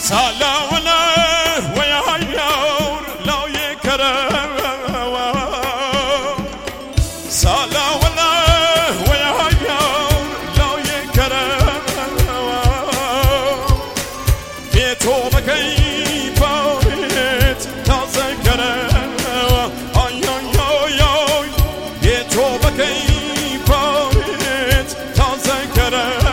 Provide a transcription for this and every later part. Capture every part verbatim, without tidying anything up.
سالاونا ويا هيور لو يكرم سالاونا ويا هيور لو يكرم بيتو بكي باريت تذكرم اي اي اي بيتو بكي باريت تذكرم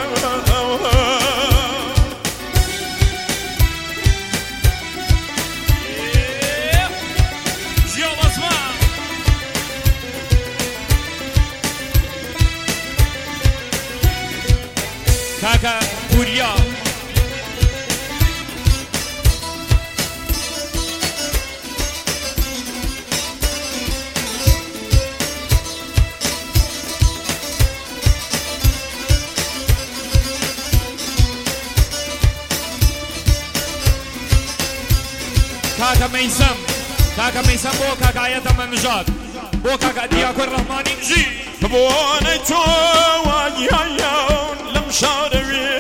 كاكا بوريا كاكا ميسم كاكا ميسم بو كاكا يتم مجاد بو كاكا دياكو الرحماني جي بواني تو ويايون لمشاري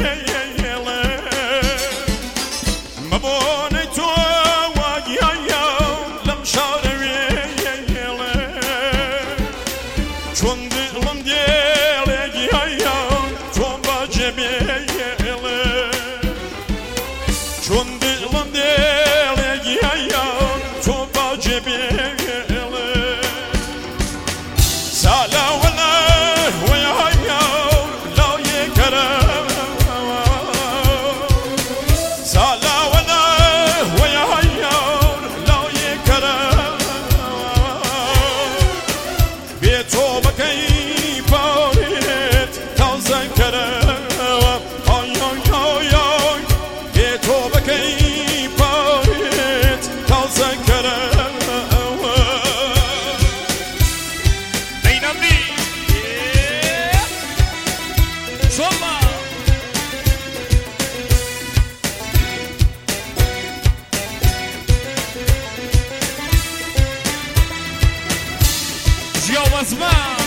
مبوني تو ويايون لمشاري چون دلم دیلی یايون تو باجبی چون دلم دیلی یايون تو باجبی سالا ولا ويا هيور لو يكرم سالا ولا ويا هيور لو يكرم بيتو بكي باريت تذكرم اي اي اي بيتو بكي باريت تذكرم Yo, what's mine?